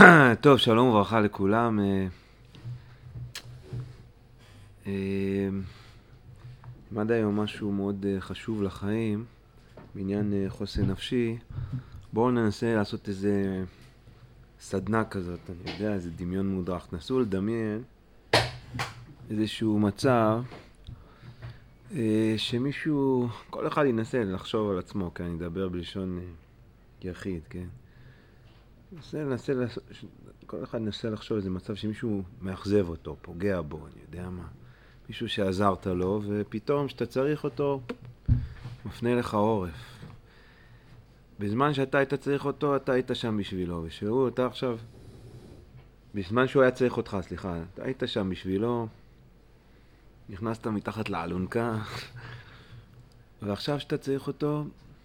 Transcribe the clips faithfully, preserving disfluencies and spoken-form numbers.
טוב, שלום וברכה לכולם. למד היום משהו מאוד חשוב לחיים, בעניין חוסן נפשי. בואו ננסה לעשות איזה סדנה כזאת, אני יודע, איזה דמיון מודרך. נסו לדמיין איזשהו מצב שמישהו, כל אחד ינסה לחשוב על עצמו, כי אני אדבר בלשון יחיד, כן? ננסה, ננסה, כל אחד ננסה לחשוב איזה מצב שמישהו מאכזב אותו, פוגע בו, אני יודע מה. מישהו שעזרת לו, ופתאום שאתה צריך אותו, מפנה לך עורף. בזמן שאתה היית צריך אותו, אתה היית שם בשבילו, ושהוא, אתה עכשיו, בזמן שהוא היה צריך אותך, סליחה, אתה היית שם בשבילו, נכנסת מתחת לאלונקה, ועכשיו שאתה צריך אותו,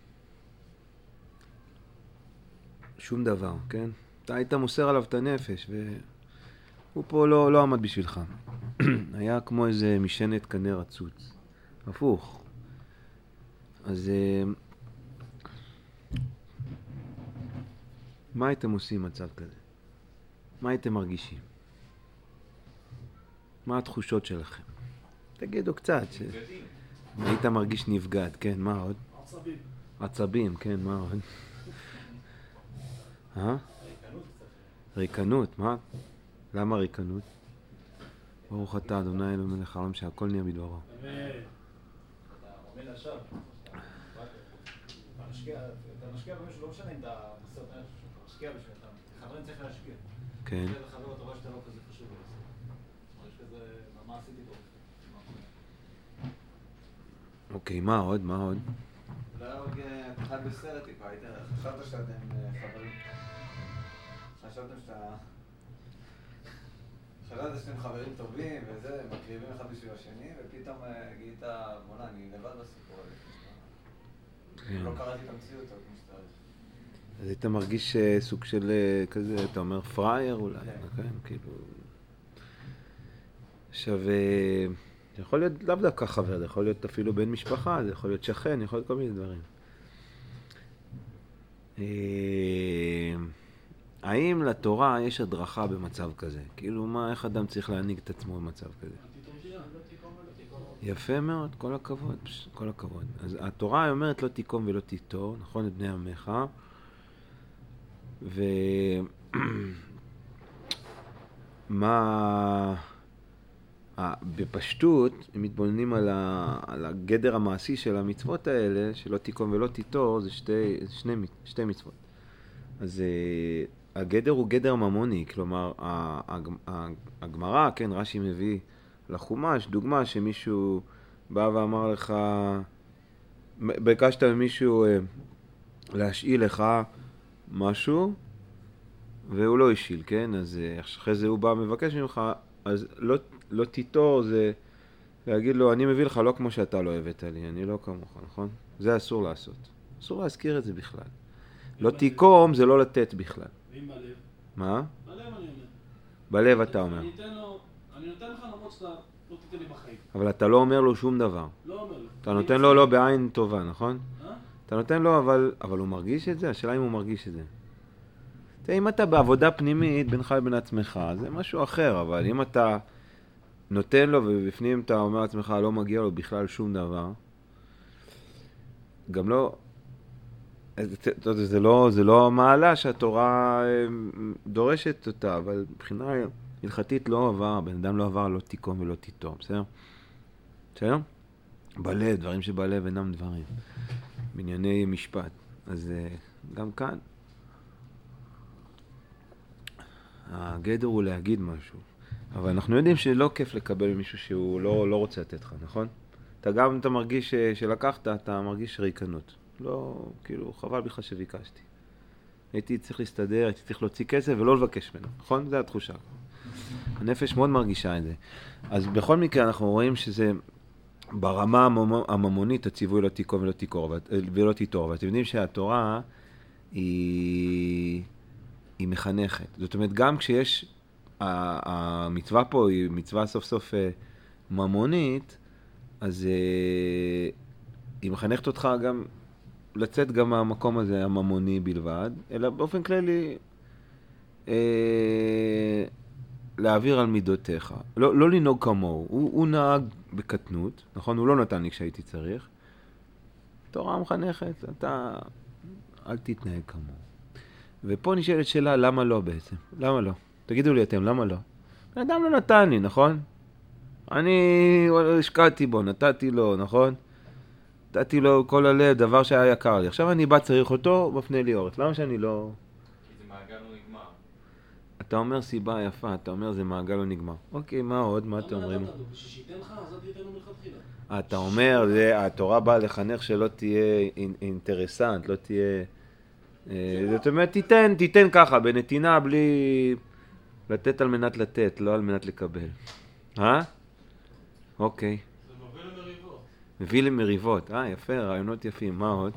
שום דבר, כן? אתה היית מוסר עליו את הנפש, והוא פה לא, לא עמד בשבילך. היה כמו איזה משענת קנה רצוץ. הפוך. אז מה הייתם עושים מצב כזה? מה הייתם מרגישים? מה התחושות שלכם? תגידו קצת. ש... היית מרגיש נבגד, כן, מה עוד? עצבים. עצבים, כן, מה עוד? אה? ריקנות. ריקנות, מה? למה ריקנות? ברוך אתה, אדוני אלוהינו מלך העולם שהכל נהיה בדברו. אמן. אתה עומד עכשיו. אתה משקיע, אתה משקיע במשהו, לא משנה אם אתה מסות, אתה משקיע בשביל, אתה חברים צריך להשקיע. כן. אתה חבר, אתה רואה שאתה לא כזה חשוב לעשות. יש כזה, מה עשיתי פה? אוקיי, מה עוד? מה עוד? אולי עוד אחד בסרט טיפה, חשבת שאתם חברים. חשבתם שאתה... חשבת שאתם חברים טובים וזה, מקריבים אחד בשביל השני, ופתאום גילית, בונה, אני לבד בסיפור הזה. לא קראתי את המציאות טוב כמו שצריך. אז היית מרגיש סוג של כזה, אתה אומר פרייר אולי, כן, כאילו... עכשיו, זה יכול להיות לאו דווקא חבר, זה יכול להיות אפילו בן משפחה, זה יכול להיות שכן, יכול להיות כל מיני דברים. האם לתורה יש הדרכה במצב כזה? כאילו, מה, איך אדם צריך להנהיג את עצמו במצב כזה? יפה מאוד, כל הכבוד, כל הכבוד. אז התורה אומרת לא תיקום ולא תיטור, נכון, את בני עמך. ומה... בפשטות, הם מתבוננים על, ה... על הגדר המעשי של המצוות האלה, שלא תיקום ולא תיטור, זה שתי, שני, שתי מצוות. אז הגדר הוא גדר ממוני, כלומר, הגמרא, כן, רש"י מביא לחומש, דוגמה שמישהו בא ואמר לך, ביקשת ממישהו להשאיל לך משהו, והוא לא השאיל, כן? אז אחרי זה הוא בא מבקש ממך, אז לא, לא תיטור זה להגיד לו, אני מביא לך לא כמו שאתה לא הבאת לי, אני לא כמוך, נכון? זה אסור לעשות. אסור להזכיר את זה בכלל. לא תיקום זה לא לתת בכלל. ואם בלב? מה? בלב אני אומר. בלב אתה אומר. אני אתן לו, אני נותן לך למרות שאתה לא תיתן לי בחיים. אבל אתה לא אומר לו שום דבר. לא אומר לו. אתה נותן לו לא בעין טובה, נכון? אה? אתה נותן לו, אבל, אבל הוא מרגיש את זה? השאלה אם הוא מרגיש את זה. תראה, אם אתה בעבודה פנימית בינך לבין עצמך, זה משהו אחר, אבל אם אתה נותן לו ובפנים אתה אומר לעצמך לא מגיע לו בכלל שום דבר, גם לא, זה לא, זה לא מעלה שהתורה דורשת אותה, אבל מבחינה הלכתית לא עבר, בן אדם לא עבר לא תיקום ולא תיטור, בסדר? בסדר? בלב, דברים שבלב אינם דברים, בענייני משפט. אז גם כאן, הגדר הוא להגיד משהו, אבל אנחנו יודעים שלא כיף לקבל מישהו שהוא לא, לא רוצה לתת לך, נכון? אתה גם אתה מרגיש שלקחת, אתה מרגיש ריקנות. לא, כאילו, חבל בכלל שביקשתי. הייתי צריך להסתדר, הייתי צריך להוציא כסף ולא לבקש ממנו, נכון? זה התחושה. הנפש מאוד מרגישה את זה. אז בכל מקרה אנחנו רואים שזה ברמה הממונית הציווי לא תיקום ולא תיטור, ולא תיטור. ואתם יודעים שהתורה היא, היא מחנכת. זאת אומרת, גם כשיש, המצווה פה היא מצווה סוף סוף ממונית, אז היא מחנכת אותך גם לצאת גם מהמקום הזה הממוני בלבד, אלא באופן כללי אה, להעביר על מידותיך, לא, לא לנהוג כמוהו, הוא, הוא נהג בקטנות, נכון? הוא לא נתן לי כשהייתי צריך. תורה מחנכת, אתה אל תתנהג כמוהו. ופה נשאלת שאלה, למה לא בעצם? למה לא? תגידו לי אתם, למה לא? האדם לא נתן לי, נכון? אני השקעתי בו, נתתי לו, נכון? נתתי לו כל הלב, דבר שהיה יקר לי. עכשיו אני בא צריך אותו, מפנה לי אורץ. למה שאני לא... כי זה מעגל לא נגמר. אתה אומר סיבה יפה, אתה אומר זה מעגל לא נגמר. אוקיי, מה עוד? מה אתם אומרים? ששיתן לך, אז אל תיתן לו מלכתחילה. אתה אומר, זה, התורה באה לחנך שלא תהיה אינטרסנט, לא תהיה... זאת אומרת, תיתן, תיתן ככה, בנתינה בלי לתת על מנת לתת, לא על מנת לקבל. אה? אוקיי. זה מביא למריבות. מביא למריבות. אה, יפה, רעיונות יפים. מה עוד?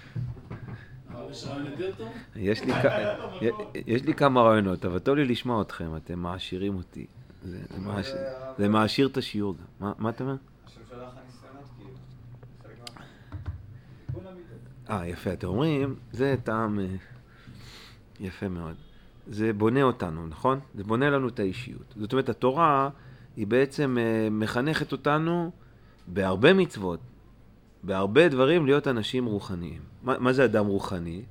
יש רעיון יותר טוב? יש לי, יש לי כמה רעיונות, אבל טוב לי לשמוע אתכם, אתם מעשירים אותי. זה, זה, מעשיר, זה מעשיר את השיעור גם. מה, מה אתה אומר? השם שלך הניסיונות, כאילו. חלק מה... תיקון המידות. אה, יפה, אתם אומרים, זה טעם יפה מאוד. זה בונה אותנו, נכון? זה בונה לנו את האישיות. זאת אומרת, התורה היא בעצם מחנכת אותנו בהרבה מצוות, בהרבה דברים להיות אנשים רוחניים. מה, מה זה אדם רוחני?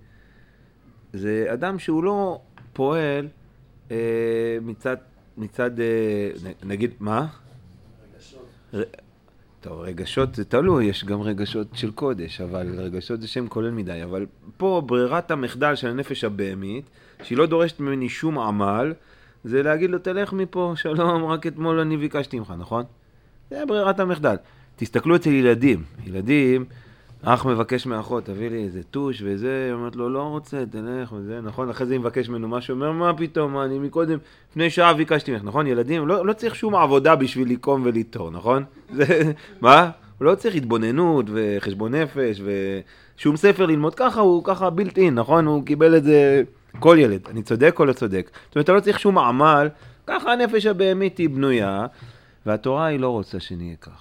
זה אדם שהוא לא פועל אה, מצד, מצד אה, נגיד, מה? רגשות. ר... טוב, רגשות זה תלוי, יש גם רגשות של קודש, אבל רגשות זה שם כולל מדי. אבל פה ברירת המחדל של הנפש הבהמית, שהיא לא דורשת ממני שום עמל, זה להגיד לו, תלך מפה, שלום, רק אתמול אני ביקשתי ממך, נכון? זה ברירת המחדל. תסתכלו אצל ילדים. ילדים, אח מבקש מאחות, תביא לי איזה טוש וזה, היא אומרת לו, לא רוצה, תלך וזה, נכון? אחרי זה היא מבקש ממנו משהו, אומר, מה פתאום, מה, אני מקודם, לפני שעה ביקשתי ממך, נכון? ילדים, לא, לא צריך שום עבודה בשביל לקום ולתור, נכון? זה, מה? הוא לא צריך התבוננות וחשבון נפש ושום ספר ללמוד ככה, הוא ככה בילט אין, נכון? הוא קיבל את זה, כל ילד, אני צודק או לא צודק? זאת אומרת, אתה לא צריך שום עמל, ככה הנפש הבהמית היא בנויה, והתורה היא לא רוצה שנהיה ככה.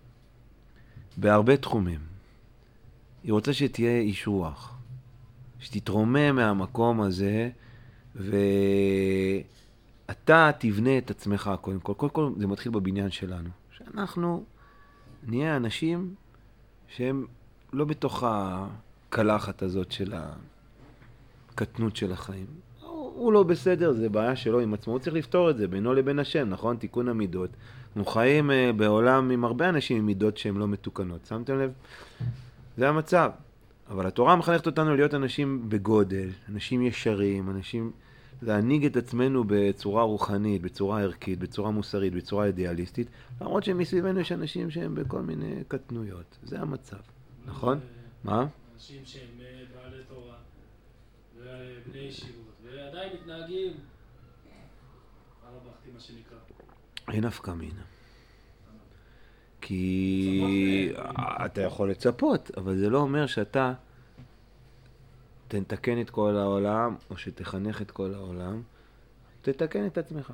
בהרבה תחומים. היא רוצה שתהיה איש רוח, שתתרומם מהמקום הזה, ואתה תבנה את עצמך קודם כל. קודם כל זה מתחיל בבניין שלנו. שאנחנו נהיה אנשים שהם לא בתוך הקלחת הזאת של הקטנות של החיים. הוא לא בסדר, זה בעיה שלו עם עצמו, הוא צריך לפתור את זה בינו לבין השם, נכון? תיקון המידות. אנחנו חיים בעולם עם הרבה אנשים עם מידות שהן לא מתוקנות, שמתם לב? זה המצב. אבל התורה מחנכת אותנו להיות אנשים בגודל, אנשים ישרים, אנשים להנהיג את עצמנו בצורה רוחנית, בצורה ערכית, בצורה מוסרית, בצורה אידיאליסטית, למרות שמסביבנו יש אנשים שהם בכל מיני קטנויות. זה המצב, נכון? מה? אנשים שהם בעלי תורה ובני ישיבות, ועדיין מתנהגים על הבחתי, מה שנקרא. אין נפקא מינה. כי אתה יכול לצפות, אבל זה לא אומר שאתה תתקן את כל העולם, או שתחנך את כל העולם, תתקן את עצמך.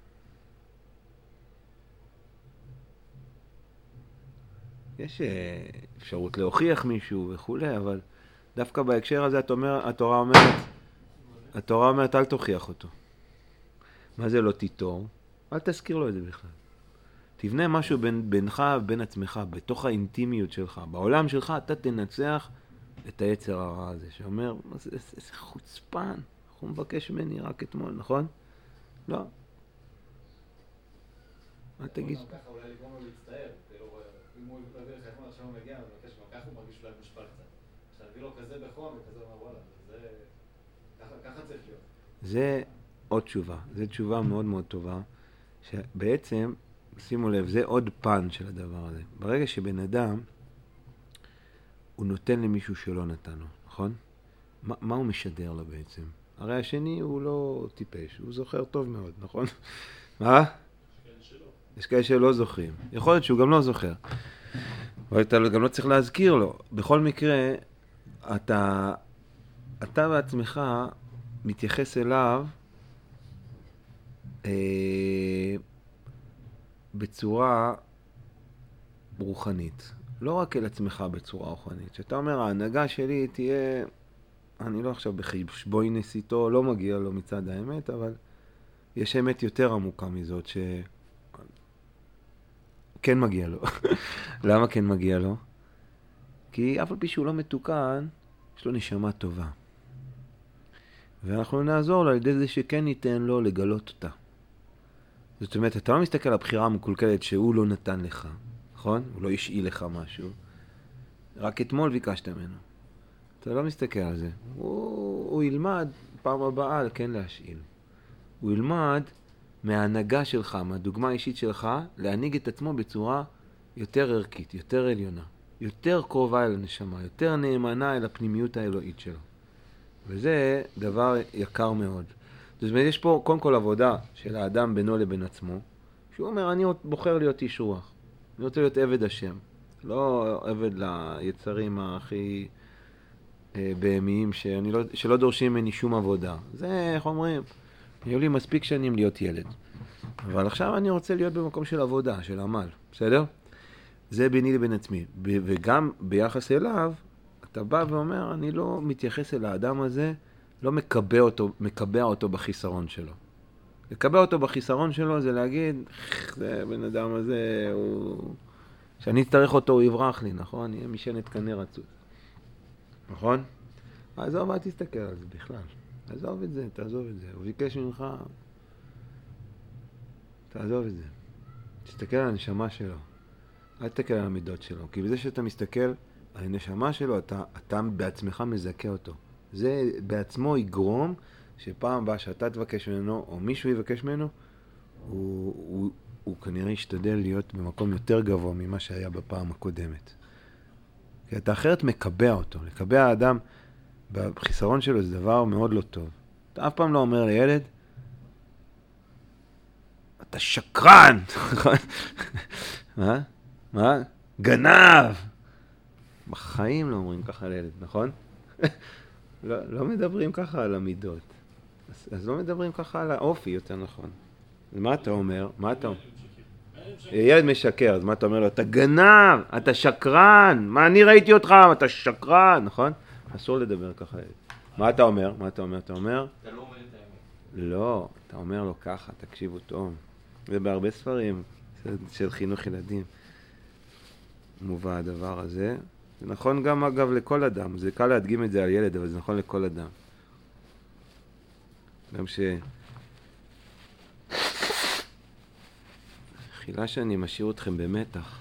יש אפשרות להוכיח מישהו וכולי, אבל דווקא בהקשר הזה התורה אומרת, התורה אומרת אל תוכיח אותו. מה זה לא תיתור? אל תזכיר לו את זה בכלל. תבנה משהו בין, בינך ובין עצמך, בתוך האינטימיות שלך, בעולם שלך אתה תנצח את היצר הרע הזה, שאומר, איזה חוצפן, הוא מבקש ממני רק אתמול, נכון? לא. אל תגיד. ככה אולי לגרום לו להצטער, אם הוא יביא לך אתמול, עכשיו הוא מגיע, הוא מבקש ממך, ככה הוא מרגיש אולי מושפע קצת. עכשיו, הביא לו כזה בחום וכזה אומר, וואלה, זה... ככה צריך להיות. זה עוד תשובה, זו תשובה מאוד מאוד טובה, שבעצם, שימו לב, זה עוד פן של הדבר הזה. ברגע שבן אדם, הוא נותן למישהו שלא נתן לו, נכון? מה, מה הוא משדר לו בעצם? הרי השני הוא לא טיפש, הוא זוכר טוב מאוד, נכון? מה? יש כאלה שלא זוכרים. יכול להיות שהוא גם לא זוכר. אבל אתה גם לא צריך להזכיר לו. בכל מקרה, אתה, אתה בעצמך מתייחס אליו אה, בצורה רוחנית. לא רק אל עצמך בצורה רוחנית. שאתה אומר, ההנהגה שלי תהיה, אני לא עכשיו בחשבוי נסיתו, לא מגיע לו מצד האמת, אבל יש אמת יותר עמוקה מזאת ש... כן מגיע לו. למה כן מגיע לו? כי אף על פי שהוא לא מתוקן, יש לו נשמה טובה. ואנחנו נעזור לו על ידי זה שכן ניתן לו לגלות אותה. זאת אומרת, אתה לא מסתכל על הבחירה המקולקלת שהוא לא נתן לך, נכון? הוא לא השאיל לך משהו. רק אתמול ביקשת ממנו. אתה לא מסתכל על זה. הוא, הוא ילמד פעם הבאה כן להשאיל. הוא ילמד מההנהגה שלך, מהדוגמה האישית שלך, להנהיג את עצמו בצורה יותר ערכית, יותר עליונה, יותר קרובה אל הנשמה, יותר נאמנה אל הפנימיות האלוהית שלו. וזה דבר יקר מאוד. זאת אומרת, יש פה קודם כל עבודה של האדם בינו לבין עצמו, שהוא אומר, אני בוחר להיות איש רוח. אני רוצה להיות עבד השם. לא עבד ליצרים הכי אה, בהמיים, שאני לא, שלא דורשים ממני שום עבודה. זה, איך אומרים, היו לי מספיק שנים להיות ילד. אבל עכשיו אני רוצה להיות במקום של עבודה, של עמל. בסדר? זה ביני לבין עצמי. ב- וגם ביחס אליו, אתה בא ואומר, אני לא מתייחס אל האדם הזה, לא מקבע אותו, מקבע אותו בחיסרון שלו. לקבע אותו בחיסרון שלו זה להגיד, זה בן אדם הזה, הוא... שאני אצטרך אותו, הוא יברח לי, נכון? יהיה משענת קנה רצות. נכון? עזוב, אל תסתכל על זה בכלל. תעזוב את זה, תעזוב את זה. הוא ביקש ממך, תעזוב את זה. תסתכל על הנשמה שלו. אל תסתכל על המידות שלו. כי בזה שאתה מסתכל על הנשמה שלו, אתה, אתה בעצמך מזכה אותו. זה בעצמו יגרום שפעם הבאה שאתה תבקש ממנו, או מישהו יבקש ממנו, הוא, הוא, הוא כנראה ישתדל להיות במקום יותר גבוה ממה שהיה בפעם הקודמת. כי אתה אחרת מקבע אותו. לקבע האדם בחיסרון שלו זה דבר מאוד לא טוב. אתה אף פעם לא אומר לילד, אתה שקרן! מה? מה? גנב! בחיים לא אומרים ככה לילד, נכון? לא, לא מדברים ככה על המידות. אז, אז לא מדברים ככה על האופי, יותר נכון. אז מה אתה אומר? מה אתה אומר? ילד משקר, אז מה אתה אומר לו? אתה גנב, אתה שקרן, מה אני ראיתי אותך, אתה שקרן, נכון? אסור לדבר ככה. מה אתה אומר? מה אתה אומר? אתה אומר? אתה לא אומר את האמת. לא, אתה אומר לו ככה, תקשיבו טוב. זה בהרבה ספרים של חינוך ילדים מובא הדבר הזה. זה נכון גם אגב לכל אדם, זה קל להדגים את זה על ילד, אבל זה נכון לכל אדם. גם ש... חילה שאני משאיר אתכם במתח.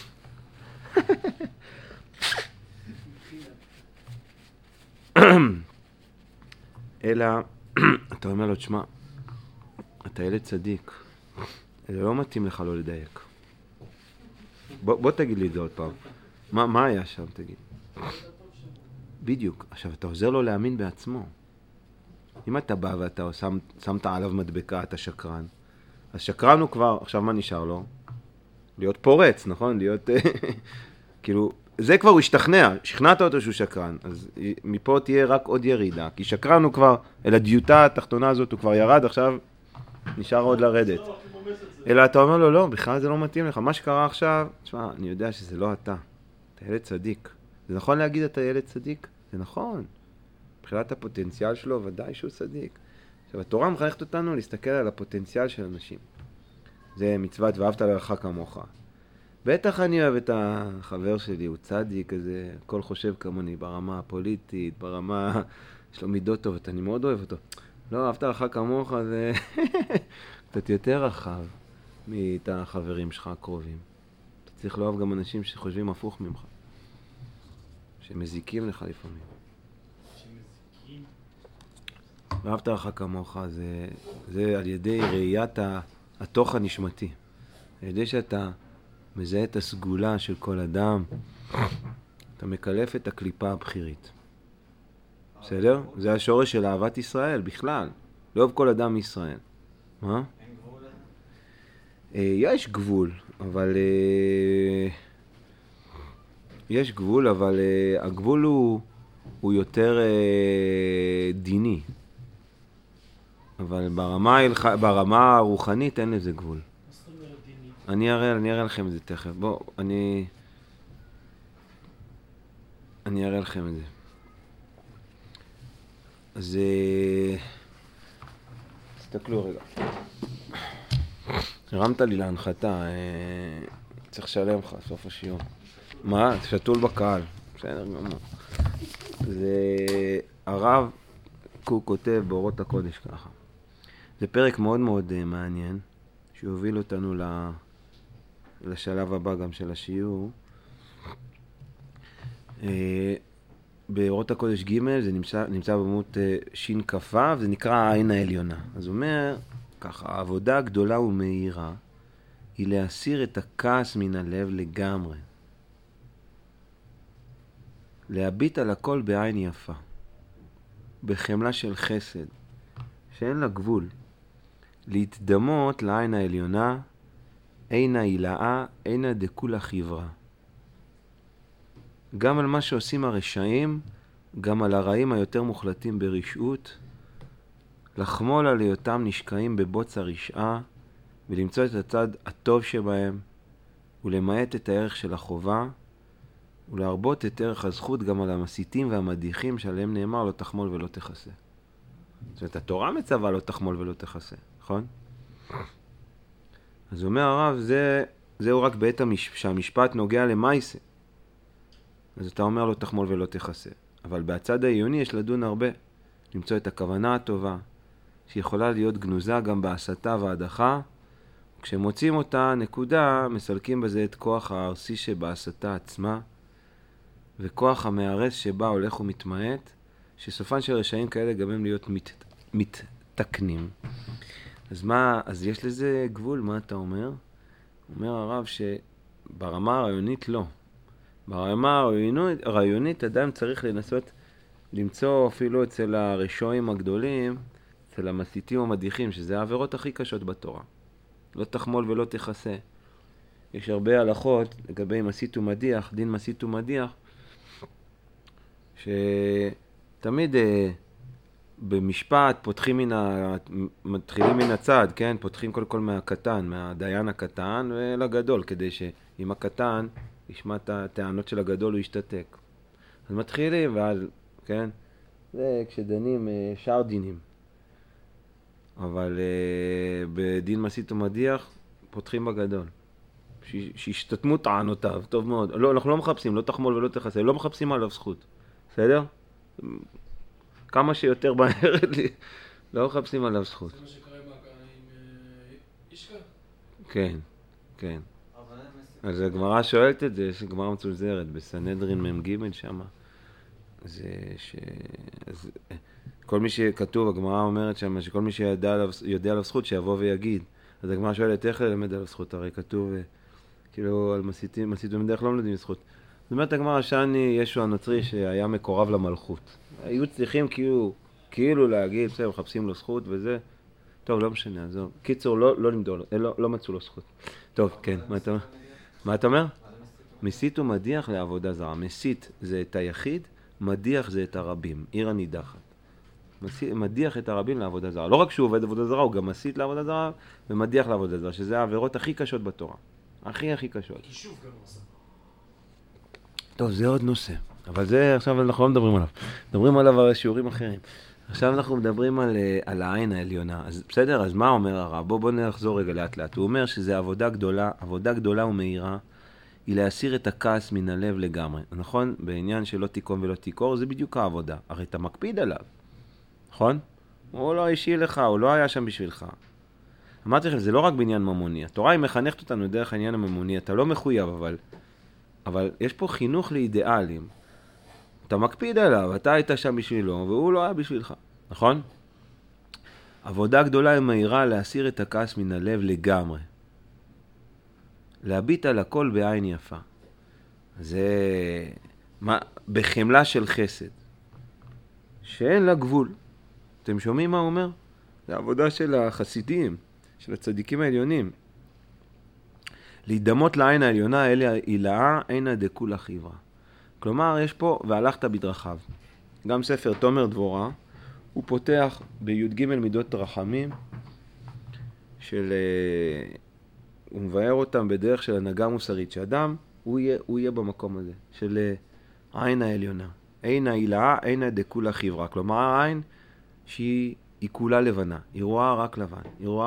אלא, אתה אומר לו, תשמע, אתה ילד צדיק, זה לא מתאים לך לא לדייק. בוא, בוא תגיד לי את זה עוד פעם. מה, מה היה שם, תגיד? בדיוק. עכשיו, אתה עוזר לו להאמין בעצמו. אם אתה בא ואתה שם, שמת עליו מדבקה, אתה שקרן. אז שקרן הוא כבר, עכשיו מה נשאר לו? להיות פורץ, נכון? להיות, כאילו, זה כבר הוא השתכנע, שכנעת אותו שהוא שקרן. אז מפה תהיה רק עוד ירידה. כי שקרן הוא כבר, אל הדיוטה התחתונה הזאת הוא כבר ירד, עכשיו נשאר עוד לרדת. אלא אתה אומר לו, לא, בכלל זה לא מתאים לך. מה שקרה עכשיו, תשמע, אני יודע שזה לא אתה. אתה ילד צדיק. זה נכון להגיד אתה ילד צדיק? זה נכון. מבחינת הפוטנציאל שלו, ודאי שהוא צדיק. עכשיו, התורה מחנכת אותנו להסתכל על הפוטנציאל של אנשים. זה מצוות ואהבת לרעך כמוך. בטח אני אוהב את החבר שלי, הוא צדיק, כזה, הכל חושב כמוני, ברמה הפוליטית, ברמה, יש לו מידות טובות, אני מאוד אוהב אותו. לא, אהבת לרעך כמוך, זה קצת יותר רחב מאת החברים שלך הקרובים. אתה צריך לאהוב גם אנשים שחושבים הפוך ממך, שמזיקים לך לפעמים. שמזיקים? ואהבת לך כמוך, זה, זה על ידי ראיית התוך הנשמתי. על ידי שאתה מזהה את הסגולה של כל אדם, אתה מקלף את הקליפה הבחירית. בסדר? זה השורש של אהבת ישראל בכלל. לאהוב כל אדם מישראל. מה? אין גבול לזה? יש גבול, אבל... יש גבול, אבל הגבול הוא, הוא יותר דיני. אבל ברמה, ברמה הרוחנית אין לזה גבול. אני אראה, אני אראה לכם את זה תכף. בוא, אני... אני אראה לכם את זה. אז... תסתכלו רגע. הרמת לי להנחתה, צריך לשלם לך סוף השיעור. מה? שתול בקהל. בסדר גמור. זה הרב קוק כותב באורות הקודש ככה. זה פרק מאוד מאוד מעניין, שהוביל אותנו לשלב הבא גם של השיעור. באורות הקודש ג' זה נמצא, נמצא במות שין כפה, וזה נקרא העין העליונה. אז הוא אומר ככה, העבודה הגדולה ומהירה היא להסיר את הכעס מן הלב לגמרי. להביט על הכל בעין יפה, בחמלה של חסד, שאין לה גבול. להתדמות לעין העליונה, אינה הילאה, אינה דקולה חברה. גם על מה שעושים הרשעים, גם על הרעים היותר מוחלטים ברשעות, לחמול על היותם נשקעים בבוץ הרשעה, ולמצוא את הצד הטוב שבהם, ולמעט את הערך של החובה, ולהרבות את ערך הזכות גם על המסיתים והמדיחים שעליהם נאמר לא תחמול ולא תכסה. זאת אומרת, התורה מצווה לא תחמול ולא תכסה, נכון? אז אומר הרב, זה, זהו רק בעת המש... שהמשפט נוגע למייסה. אז אתה אומר לא תחמול ולא תכסה. אבל בצד העיוני יש לדון הרבה. למצוא את הכוונה הטובה, שיכולה להיות גנוזה גם בהסתה והדחה. כשמוצאים אותה נקודה, מסלקים בזה את כוח הארסי שבהסתה עצמה, וכוח המארס שבה הולך ומתמעט, שסופן של רשעים כאלה גם הם להיות מת, מתתקנים. אז מה, אז יש לזה גבול, מה אתה אומר? אומר הרב שברמה הרעיונית לא. ברמה הרעיונית, הרעיונית אדם צריך לנסות למצוא אפילו אצל הרשעים הגדולים, אצל המסיתים המדיחים, שזה העבירות הכי קשות בתורה. לא תחמול ולא תכסה. יש הרבה הלכות לגבי מסית ומדיח, דין מסית ומדיח, שתמיד אה, במשפט פותחים מן ה... מתחילים מן הצד, כן? פותחים כל כל מהקטן, מהדיין הקטן ולגדול, כדי שאם הקטן ישמע את הטענות של הגדול הוא ישתתק. אז מתחילים, ואז, כן? זה כשדנים אה, שאר דינים. אבל אה, בדין מסית ומדיח פותחים בגדול. שישתתמו טענותיו, טוב מאוד. לא, אנחנו לא מחפשים, לא תחמול ולא תכסה, לא מחפשים עליו זכות. בסדר? כמה שיותר מהר לי, לא מחפשים עליו זכות. זה מה שקרה עם אישקה? כן, כן. אז הגמרא שואלת את זה, יש גמרא מצולזרת, בסנהדרין מ"ג שמה. זה ש... אז, כל מי שכתוב, הגמרא אומרת שמה, שכל מי שיודע עליו, יודע עליו זכות, שיבוא ויגיד. אז הגמרא שואלת איך ללמד עליו זכות, הרי כתוב, כאילו, על מסיתים, מסית ומדיח לא מלמדים זכות. זאת אומרת, הגמרא שאני, ישו הנוצרי שהיה מקורב למלכות. היו צריכים כאילו, כאילו להגיד, בסדר, מחפשים לו זכות וזה. טוב, לא משנה, אז קיצור, לא, לא לימדו לו, לא, לא מצאו לו זכות. טוב, כן, מה אתה אומר? מה אתה אומר? מסית ומדיח לעבודה זרה. מסית זה את היחיד, מדיח זה את הרבים, עיר הנידחת. מדיח את הרבים לעבודה זרה. לא רק שהוא עובד עבודה זרה, הוא גם מסית לעבודה זרה ומדיח לעבודה זרה, שזה העבירות הכי קשות בתורה. הכי הכי קשות. כישוב גם עושה. טוב, זה עוד נושא. אבל זה עכשיו אנחנו לא מדברים עליו. מדברים עליו על שיעורים אחרים. עכשיו אנחנו מדברים על, על העין העליונה. אז בסדר, אז מה אומר הרב? בוא, בוא נחזור רגע לאט לאט. הוא אומר שזה עבודה גדולה, עבודה גדולה ומהירה, היא להסיר את הכעס מן הלב לגמרי. נכון? בעניין שלא תיקום ולא תיקור, זה בדיוק העבודה. הרי אתה מקפיד עליו. נכון? הוא לא אישי לך, הוא לא היה שם בשבילך. אמרתי לכם, זה לא רק בעניין ממוני. התורה היא מחנכת אותנו דרך העניין הממוני. אתה לא מחויב, אבל, אבל יש פה חינוך לאידיאלים. אתה מקפיד עליו, אתה היית שם בשבילו, והוא לא היה בשבילך. נכון? עבודה גדולה ומהירה להסיר את הכעס מן הלב לגמרי. להביט על הכל בעין יפה. זה מה, בחמלה של חסד. שאין לה גבול. אתם שומעים מה הוא אומר? זה העבודה של החסידים, של הצדיקים העליונים. להידמות לעין העליונה, אלה הילאה, אינה דקולה חברה. כלומר, יש פה, והלכת בדרכיו. גם ספר תומר דבורה, הוא פותח בי"ג מידות רחמים, של, הוא מבאר אותם בדרך של הנהגה מוסרית, שאדם, הוא יהיה, הוא יהיה במקום הזה, של עין העליונה. אינה הילאה, אינה דקולה חברה. כלומר, העין שהיא היא כולה לבנה, היא רואה רק לבן, היא רואה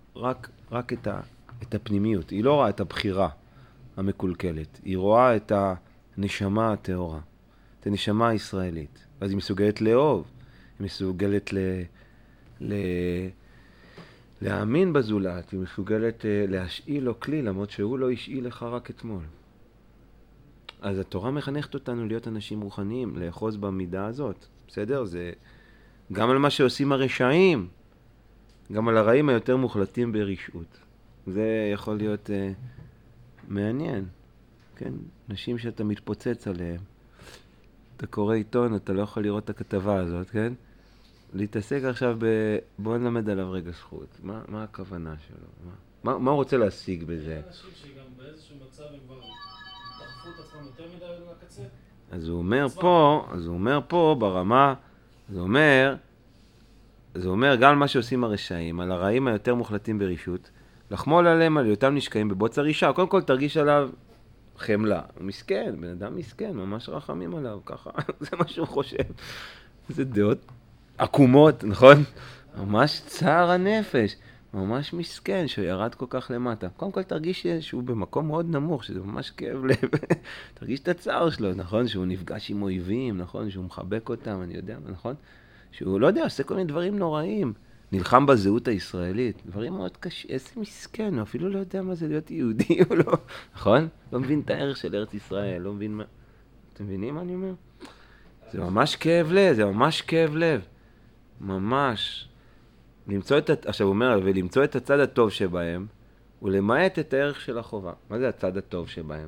רק, רק את, ה, את הפנימיות. היא לא רואה את הבחירה המקולקלת. היא רואה את הנשמה הטהורה, את הנשמה הישראלית. אז היא מסוגלת לאהוב, היא מסוגלת ל, ל, להאמין בזולת, היא מסוגלת להשאיל לו כלי, למרות שהוא לא השאיל לך רק אתמול. אז התורה מחנכת אותנו להיות אנשים רוחניים, לאחוז במידה הזאת. בסדר? זה גם על מה שעושים הרשעים, גם על הרעים היותר מוחלטים ברשעות. זה יכול להיות uh, מעניין. כן? נשים שאתה מתפוצץ עליהם. אתה קורא עיתון, אתה לא יכול לראות את הכתבה הזאת, כן? להתעסק עכשיו ב... בוא נלמד עליו רגע זכות. מה, מה הכוונה שלו? מה, מה, מה הוא רוצה להשיג בזה? אנשים שגם באיזשהו מצב הם כבר דחפו את עצמם יותר מדי לקצה. אז הוא אומר פה, אז הוא אומר פה ברמה, זה אומר, זה אומר גם מה שעושים הרשעים, על הרעים היותר מוחלטים ברשות, לחמול עליהם על היותם נשקעים בבוץ הרישה. קודם כל תרגיש עליו חמלה. הוא מסכן, בן אדם מסכן, ממש רחמים עליו, ככה, זה מה שהוא חושב. זה דעות עקומות, נכון? ממש צער הנפש, ממש מסכן שהוא ירד כל כך למטה. קודם כל תרגיש שהוא במקום מאוד נמוך, שזה ממש כאב לב. תרגיש את הצער שלו, נכון? שהוא נפגש עם אויבים, נכון? שהוא מחבק אותם, אני יודע, נכון? שהוא לא יודע, עושה כל מיני דברים נוראים. נלחם בזהות הישראלית, דברים מאוד קשים, איזה מסכן, הוא אפילו לא יודע מה זה להיות יהודי או לא, נכון? לא מבין את הערך של ארץ ישראל, לא מבין מה... אתם מבינים מה אני אומר? זה ממש כאב לב, זה ממש כאב לב. ממש. למצוא את... עכשיו הוא אומר, ולמצוא את הצד הטוב שבהם, ולמעט את הערך של החובה. מה זה הצד הטוב שבהם?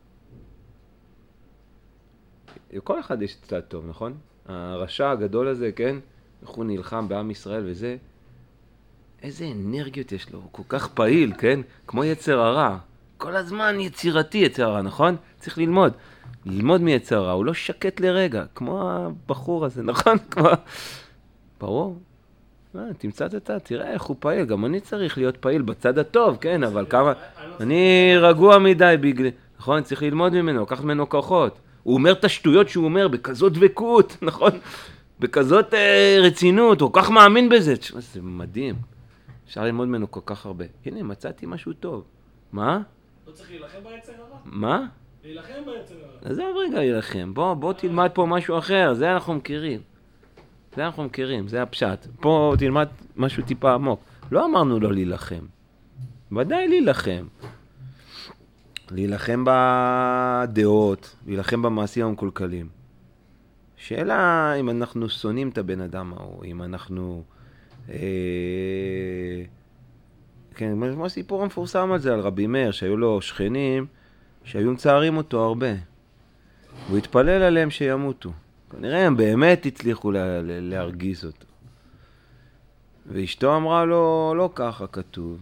לכל אחד יש צד טוב, נכון? הרשע הגדול הזה, כן? איך הוא נלחם בעם ישראל וזה, איזה אנרגיות יש לו, הוא כל כך פעיל, כן? כמו יצר הרע. כל הזמן יצירתי יצר הרע, נכון? צריך ללמוד. ללמוד מיצר הרע, הוא לא שקט לרגע, כמו הבחור הזה, נכון? כמו... ברור. אה, תמצא את אתה, תראה איך הוא פעיל, גם אני צריך להיות פעיל בצד הטוב, כן? אבל כמה... אני רגוע מדי בגלל... נכון? צריך ללמוד ממנו, לקחת ממנו כוחות. הוא אומר את השטויות שהוא אומר בכזאת דבקות, נכון? בכזאת אה, רצינות, הוא כל כך מאמין בזה. תשמע, זה מדהים. אפשר ללמוד ממנו כל כך הרבה. הנה, מצאתי משהו טוב. מה? לא צריך להילחם ביצר הרע? מה? להילחם ביצר הרע. אז זה רגע להילחם. בוא, בוא תלמד פה משהו אחר. זה אנחנו מכירים. זה אנחנו מכירים, זה הפשט. פה תלמד משהו טיפה עמוק. לא אמרנו לא להילחם. ודאי להילחם. להילחם בדעות, להילחם במעשים המקולקלים. שאלה אם אנחנו שונאים את הבן אדם ההוא, אם אנחנו... אה, כן, מה הסיפור המפורסם על זה, על רבי מאיר, שהיו לו שכנים, שהיו מצערים אותו הרבה. הוא התפלל עליהם שימותו. כנראה הם באמת הצליחו לה, להרגיז אותו. ואשתו אמרה לו, לא ככה כתוב.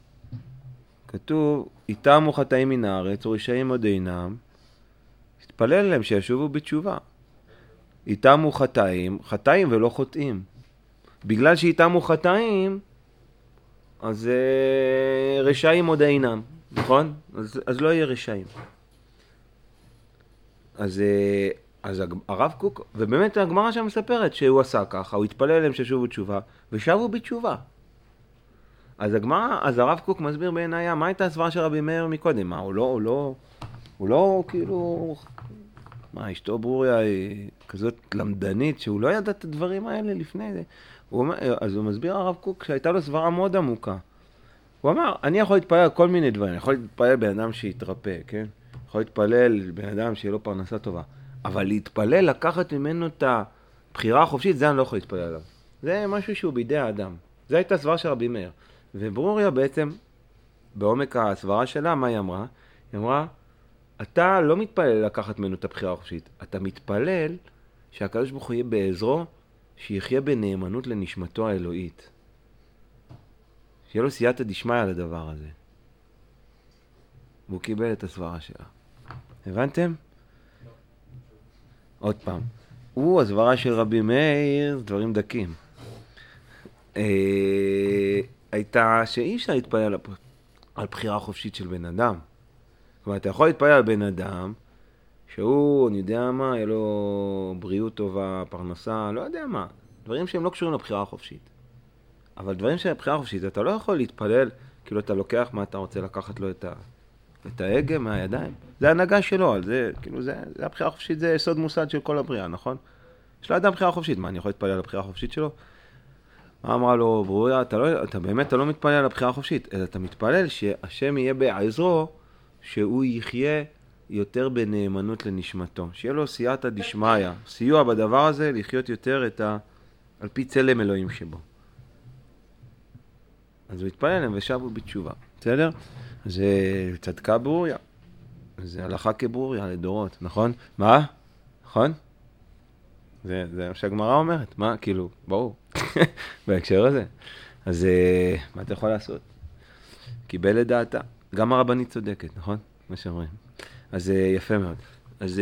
כתוב, איתם וחטאים מן הארץ, ורשעים עוד אינם. התפלל עליהם שישובו בתשובה. איתם הוא חטאים, חטאים ולא חוטאים. בגלל שאיתם הוא חטאים, אז אה, רשעים עוד אינם, נכון? אז, אז לא יהיה רשעים. אז, אה, אז הרב קוק, ובאמת הגמרא שם מספרת שהוא עשה ככה, הוא התפלל עליהם שישובו בתשובה, ושבו בתשובה. אז הגמרא, אז הרב קוק מסביר בעינייה, מה הייתה הסברה של רבי מאיר מקודם? מה, הוא לא, הוא לא, הוא לא כאילו... מה, אשתו ברוריה היא כזאת למדנית, שהוא לא ידע את הדברים האלה לפני זה. הוא, אז הוא מסביר הרב קוק שהייתה לו סברה מאוד עמוקה. הוא אמר, אני יכול להתפלל על כל מיני דברים, אני יכול להתפלל בן אדם שיתרפא, כן? יכול להתפלל בן אדם שיהיה לו פרנסה טובה. אבל להתפלל, לקחת ממנו את הבחירה החופשית, זה אני לא יכול להתפלל עליו. זה משהו שהוא בידי האדם. זה הייתה סברה של רבי מאיר. וברוריה בעצם, בעומק הסברה שלה, מה היא אמרה? היא אמרה, אתה לא מתפלל לקחת ממנו את הבחירה החופשית, אתה מתפלל שהקדוש ברוך הוא יהיה בעזרו, שיחיה בנאמנות לנשמתו האלוהית. שיהיה לו סייעתא דשמיא על הדבר הזה. והוא קיבל את הסברה שלה. הבנתם? עוד פעם. הוא, הסברה של רבי מאיר, דברים דקים. אה, הייתה שאי אפשר להתפלל על בחירה חופשית של בן אדם. כלומר, אתה יכול להתפלל על בן אדם, שהוא, אני יודע מה, יהיה לו בריאות טובה, פרנסה, לא יודע מה. דברים שהם לא קשורים לבחירה החופשית. אבל דברים של בחירה חופשית, אתה לא יכול להתפלל, כאילו אתה לוקח מה אתה רוצה לקחת לו את, ה, את ההגה מהידיים. זה הנהגה שלו, על זה, כאילו זה, זה הבחירה חופשית, זה יסוד מוסד של כל הבריאה, נכון? יש לאדם בחירה חופשית, מה, אני יכול להתפלל על הבחירה החופשית שלו? מה אמרה לו, ברוריה, אתה, לא, אתה באמת אתה לא מתפלל על הבחירה החופשית, אלא אתה מתפלל שהשם יהיה בעזרו, שהוא יחיה יותר בנאמנות לנשמתו, שיהיה לו סייעתא דשמיא, סיוע בדבר הזה לחיות יותר את ה... על פי צלם אלוהים שבו. אז הוא התפלל להם ושבו בתשובה, בסדר? זה צדקה ברוריה, זה הלכה כברוריה לדורות, נכון? מה? נכון? זה, זה מה שהגמרא אומרת, מה? כאילו, ברור, בהקשר הזה. אז מה אתה יכול לעשות? קיבל את דעתה. גם הרבנית צודקת, נכון? מה שאומרים. אז יפה מאוד. אז,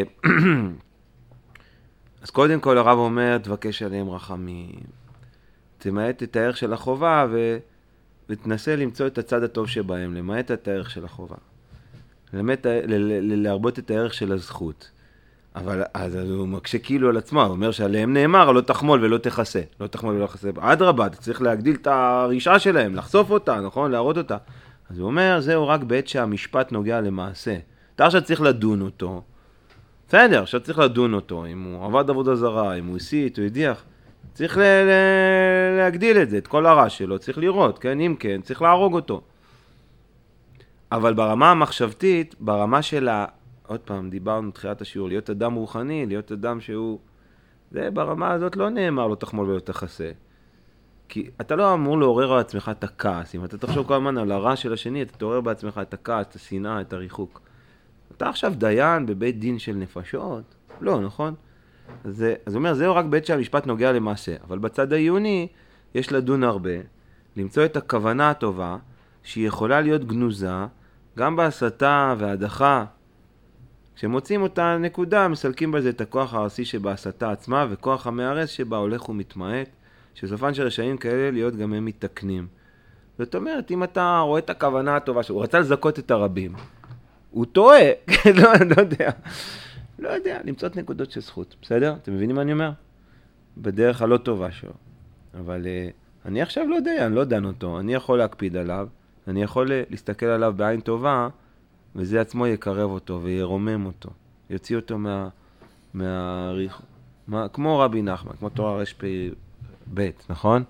אז קודם כל הרב אומר, תבקש עליהם רחמים. תמעט את הערך של החובה ו... ותנסה למצוא את הצד הטוב שבהם, למעט את הערך של החובה. למעט, ל... ל... להרבות את הערך של הזכות. אבל אז הוא מקשה כאילו על עצמו, הוא אומר שעליהם נאמר, לא תחמול ולא תכסה. לא תחמול ולא תכסה. עד רבה, אתה צריך להגדיל את הרשעה שלהם, לחשוף אותה, נכון? להראות אותה. אז הוא אומר, זהו רק בעת שהמשפט נוגע למעשה. אתה עכשיו צריך לדון אותו. בסדר, עכשיו צריך לדון אותו. אם הוא עבד עבודה זרה, אם הוא הסית, הוא הדיח. צריך ל- ל- להגדיל את זה, את כל הרע שלו. צריך לראות, כן? אם כן, צריך להרוג אותו. אבל ברמה המחשבתית, ברמה של ה... עוד פעם, דיברנו תחילת השיעור, להיות אדם רוחני, להיות אדם שהוא... זה ברמה הזאת לא נאמר לו תחמול ולא תכסה. כי אתה לא אמור לעורר על עצמך את הכעס. אם אתה תחשוב כל הזמן על הרע של השני, אתה תעורר בעצמך את הכעס, את השנאה, את הריחוק. אתה עכשיו דיין בבית דין של נפשות? לא, נכון? אז, אז הוא אומר, זהו רק בעת שהמשפט נוגע למעשה. אבל בצד העיוני יש לדון הרבה, למצוא את הכוונה הטובה, שהיא יכולה להיות גנוזה, גם בהסתה והדחה. כשמוצאים אותה נקודה, מסלקים בזה את הכוח הארסי שבהסתה עצמה, וכוח המארס שבה הולך ומתמעט, שסופן של רשעים כאלה להיות גם הם מתקנים. זאת אומרת, אם אתה רואה את הכוונה הטובה שלו, הוא רצה לזכות את הרבים, הוא טועה, לא, לא יודע, לא יודע, למצוא את נקודות של זכות, בסדר? אתם מבינים מה אני אומר? בדרך הלא טובה שלו. אבל uh, אני עכשיו לא יודע, אני לא דן אותו, אני יכול להקפיד עליו, אני יכול להסתכל עליו בעין טובה, וזה עצמו יקרב אותו וירומם אותו, יוציא אותו מה... מהריח... מה, כמו רבי נחמן, כמו תורה רש פי בית, נכון?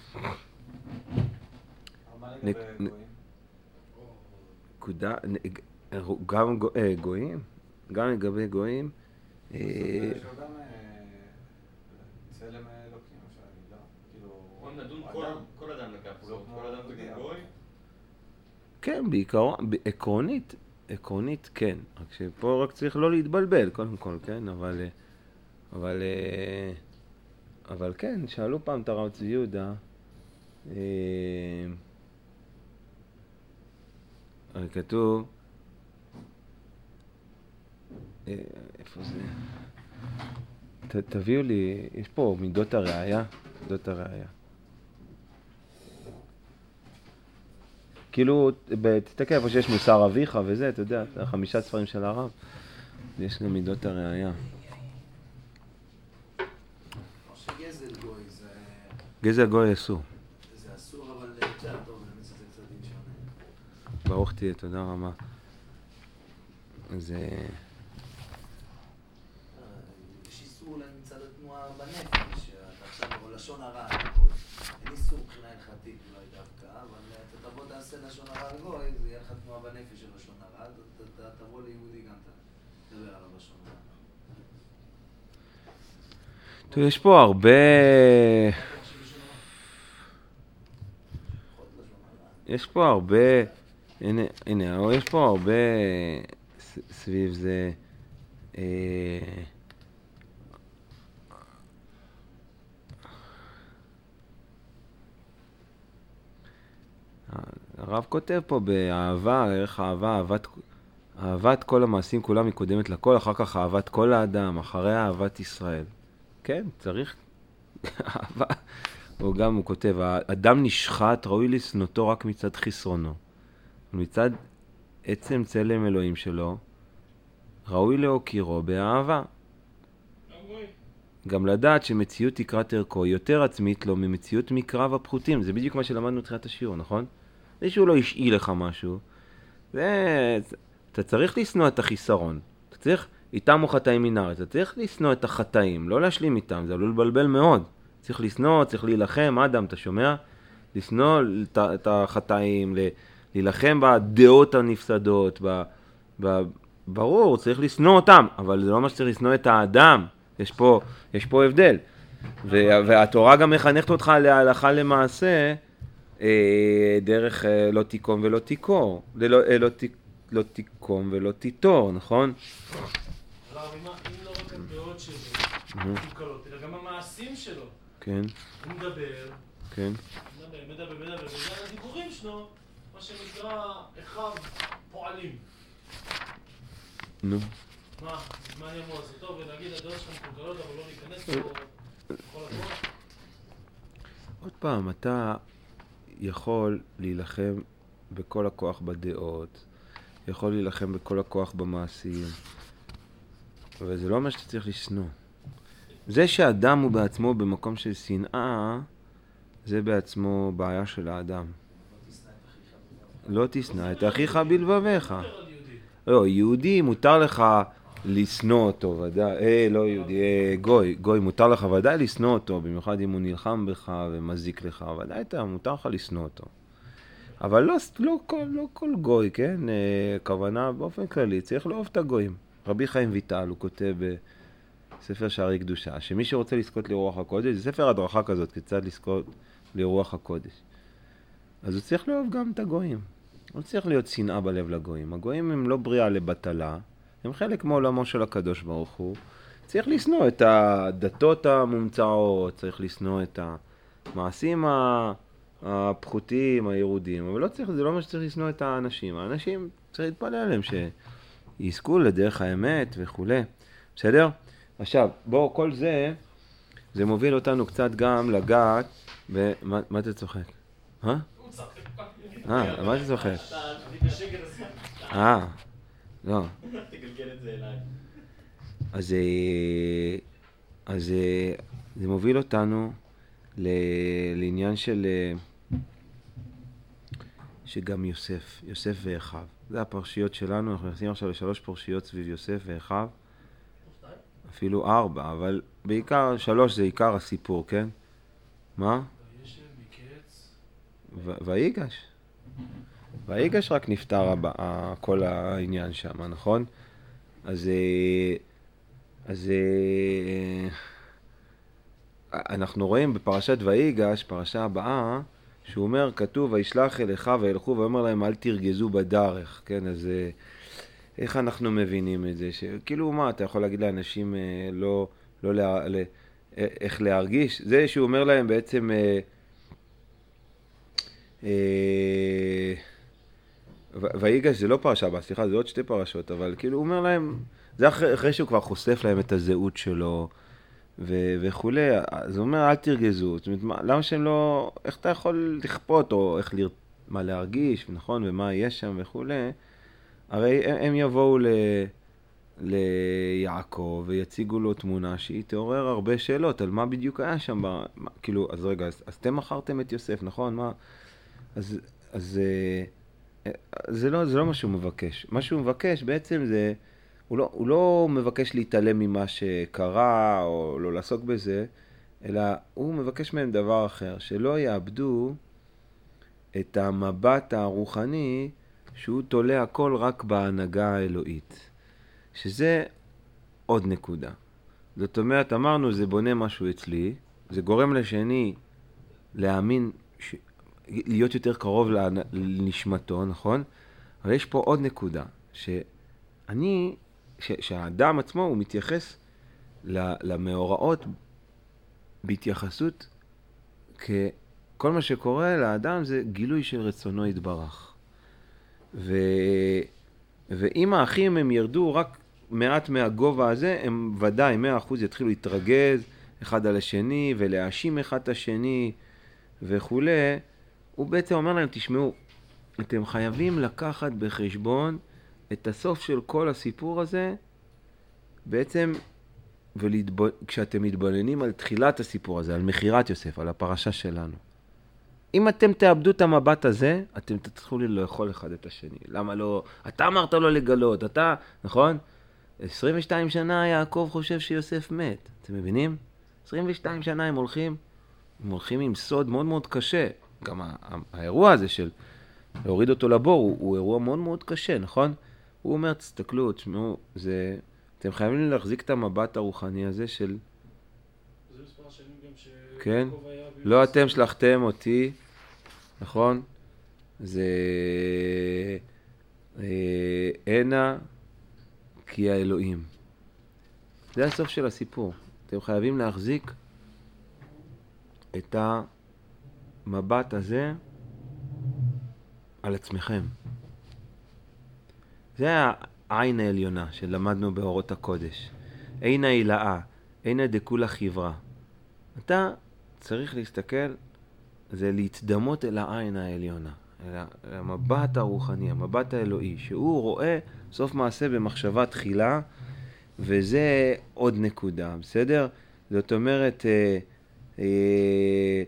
מה לגבי גויים? נקודה, גם גויים, גם לגבי גויים. יש לו גם צלם אלוקים, אפשר להגיד, לא? כאילו... בוא נדון כל אדם לקפסות, כל אדם זה גוי? כן, בעיקרון, עקרונית, עקרונית כן, רק שפה רק צריך לא להתבלבל, קודם כל, כן, אבל... אבל... אבל כן, שאלו פעם את הרב צבי יהודה, הרי כתוב, איפה זה? ת, תביאו לי, יש פה מידות הראייה, מידות הראייה. כאילו, תסתכל איפה שיש מוסר אביך וזה, אתה יודע, חמישה ספרים של הרב, יש גם מידות הראייה. גזל גוי אסור. זה אסור, אבל יותר טוב, באמת זה קצת דין שונה. ברוך תהיה, תודה רבה. זה... יש איסור מצד התנועה בנפש, שאתה עכשיו או לשון הרע, אין איסור מבחינה הלכתית אולי דווקא, אבל אתה תבוא תעשה לשון הרע על גוי, זה יהיה לך תנועה בנפש של לשון הרע, אתה תבוא ליהודי גם תדבר עליו לשון הרע. טוב, יש פה הרבה... יש פה הרבה, הנה, הנה, יש פה הרבה סביב זה, אה, הרב כותב פה באהבה, ערך האהבה, אהבת, אהבת כל המעשים כולם מקודמת לכל, אחר כך אהבת כל האדם, אחרי אהבת ישראל. כן, צריך אהבה. או גם הוא כותב, האדם נשחט, ראוי לשנותו רק מצד חסרונו. מצד עצם צלם אלוהים שלו, ראוי להוקירו באהבה. גם לדעת שמציאות תקרת ערכו יותר עצמית לו ממציאות מקרב הפחותים. זה בדיוק מה שלמדנו בתחילת השיעור, נכון? זה שהוא לא ישאי לך משהו. זה... אתה צריך לשנוא את החיסרון. אתה צריך, איתם או חטאים מן הארץ. אתה צריך לשנוא את החטאים, לא להשלים איתם. זה עלול לבלבל מאוד. צריך לשנוא, צריך להילחם. אדם, אתה שומע? לשנוא את החטאים, להילחם בדעות הנפסדות, ב... ב... ברור, צריך לשנוא אותם, אבל זה לא מה שצריך לשנוא את האדם. יש פה, יש פה הבדל. והתורה גם מחנכת אותך להלכה למעשה, דרך לא תיקום ולא תיקור. לא תיקום ולא תיטור, נכון? אם לא רק הדעות שלו, קלות, אלא גם המעשים שלו. כן. הוא מדבר. כן. מדבר, מדבר, מדבר, וזה הדיבורים שלו, מה שנקרא אחיו פועלים. נו. מה? מה אני אמור לעשות? טוב, ונגיד, הדעות שלך מקולקלות, אבל לא ניכנס פה כל הכוח. עוד פעם, אתה יכול להילחם בכל הכוח בדעות, יכול להילחם בכל הכוח במעשים, אבל זה לא מה שאתה צריך לשנוא. זה שאדם הוא בעצמו במקום של שנאה, זה בעצמו בעיה של האדם. לא תשנא את אחיך בלבביך. לא, יהודי מותר לך לשנוא אותו, ודאי, אה, לא יהודי, אה, גוי, גוי, מותר לך ודאי לשנוא אותו, במיוחד אם הוא נלחם בך ומזיק לך, ודאי אתה, מותר לך לשנוא אותו. אבל לא, לא, כל, לא כל גוי, כן? אה, כוונה באופן כללי, צריך לאהוב את הגויים. רבי חיים ויטל, הוא כותב בספר שערי קדושה, שמי שרוצה לזכות לרוח הקודש, זה ספר הדרכה כזאת, כיצד לזכות לרוח הקודש. אז הוא צריך לאהוב גם את הגויים. לא צריך להיות שנאה בלב לגויים. הגויים הם לא בריאה לבטלה, הם חלק מעולמו של הקדוש ברוך הוא. צריך לשנוא את הדתות המומצאות, צריך לשנוא את המעשים הפחותים, הירודים, אבל לא צריך, זה לא מה שצריך לשנוא את האנשים. האנשים צריך להתפלל עליהם שיזכו לדרך האמת וכו'. בסדר? עכשיו, בואו, כל זה, זה מוביל אותנו קצת גם לגעת, במה, מה אתה צוחק? אה? אה, מה אתה צוחק? אני בשקט עושה. אה, לא. תגלגל את זה אליי. אז, אז זה מוביל אותנו לעניין של, שגם יוסף, יוסף ואחיו. זה הפרשיות שלנו, אנחנו נכנסים עכשיו לשלוש פרשיות סביב יוסף ואחיו. אפילו ארבע, אבל בעיקר שלוש זה עיקר הסיפור, כן? מה? ויגש. ויגש רק נפטר הבא, כל העניין שם, נכון? אז, אז אנחנו רואים בפרשת ויגש, פרשה הבאה, שהוא אומר, כתוב, וישלח אל אחיו וילכו, ואומר להם, אל תרגזו בדרך, כן? אז איך אנחנו מבינים את זה? שכאילו מה, אתה יכול להגיד לאנשים לא, לא לה, לה, איך להרגיש? זה שהוא אומר להם בעצם, ויגש זה לא פרשה הבאה, סליחה, זה עוד שתי פרשות, אבל כאילו הוא אומר להם, זה אחרי, אחרי שהוא כבר חושף להם את הזהות שלו ו- וכו', אז הוא אומר, אל תרגזו, זאת אומרת, מה, למה שהם לא, איך אתה יכול לכפות, או איך לר... מה להרגיש, נכון, ומה יש שם וכו', הרי הם, הם יבואו ל... ליעקב ויציגו לו תמונה שהיא תעורר הרבה שאלות על מה בדיוק היה שם, ב... מה, כאילו, אז רגע, אז, אז אתם מכרתם את יוסף, נכון? מה? אז, אז זה לא, זה לא מה שהוא מבקש. מה שהוא מבקש בעצם זה, הוא לא, הוא לא מבקש להתעלם ממה שקרה או לא לעסוק בזה, אלא הוא מבקש מהם דבר אחר, שלא יאבדו את המבט הרוחני שהוא תולה הכל רק בהנהגה האלוהית. שזה עוד נקודה. זאת אומרת, אמרנו, זה בונה משהו אצלי, זה גורם לשני להאמין, ש... להיות יותר קרוב לנשמתו, נכון? אבל יש פה עוד נקודה, שאני, ש... שהאדם עצמו הוא מתייחס למאורעות בהתייחסות, כל מה שקורה לאדם זה גילוי של רצונו יתברך. ו... ואם האחים הם ירדו רק מעט מהגובה הזה, הם ודאי מאה אחוז יתחילו להתרגז אחד על השני ולהאשים אחד את השני וכו'. הוא בעצם אומר להם, תשמעו, אתם חייבים לקחת בחשבון את הסוף של כל הסיפור הזה, בעצם וכשאתם מתבוננים על תחילת הסיפור הזה, על מחירת יוסף, על הפרשה שלנו, אם אתם תאבדו את המבט הזה, אתם תצטרכו לי לאכול אחד את השני. למה לא? אתה אמרת לו לגלות, אתה, נכון? עשרים ושתיים שנה יעקב חושב שיוסף מת. אתם מבינים? עשרים ושתיים שנה הם הולכים, הם הולכים עם סוד מאוד מאוד קשה. גם האירוע הזה של להוריד אותו לבור, הוא, הוא אירוע מאוד מאוד קשה, נכון? הוא אומר, תסתכלו, תשמעו, זה, אתם חייבים להחזיק את המבט הרוחני הזה של... זה מספר שנים גם ש... כן? לא אתם שלחתם אותי, נכון? זה... הנה כי האלוהים. זה הסוף של הסיפור. אתם חייבים להחזיק את המבט הזה על עצמכם. זה העין העליונה שלמדנו באורות הקודש. עין העילאה, עין הדקולה חברה. אתה צריך להסתכל, זה להתדמות אל העין העליונה, אל המבט הרוחני, המבט האלוהי, שהוא רואה סוף מעשה במחשבה תחילה, וזה עוד נקודה, בסדר? זאת אומרת, אה, אה,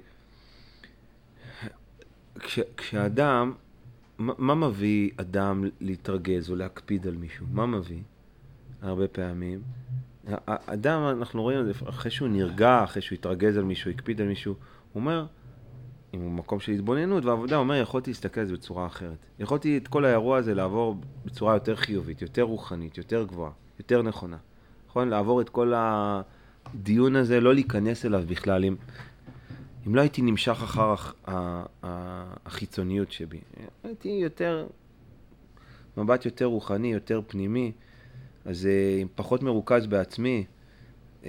כש, כשאדם, מה, מה מביא אדם להתרגז או להקפיד על מישהו? מה מביא? הרבה פעמים. האדם, אנחנו רואים את זה, אחרי שהוא נרגע, אחרי שהוא התרגז על מישהו, הקפיד על מישהו, הוא אומר, אם הוא מקום של התבוננות והעבודה, הוא אומר, יכולתי להסתכל על זה בצורה אחרת. יכולתי את כל האירוע הזה לעבור בצורה יותר חיובית, יותר רוחנית, יותר גבוהה, יותר נכונה. נכון? לעבור את כל הדיון הזה, לא להיכנס אליו בכלל. אם, אם לא הייתי נמשך אחר החיצוניות שבי, הייתי יותר, מבט יותר רוחני, יותר פנימי, אז uh, פחות מרוכז בעצמי. Uh,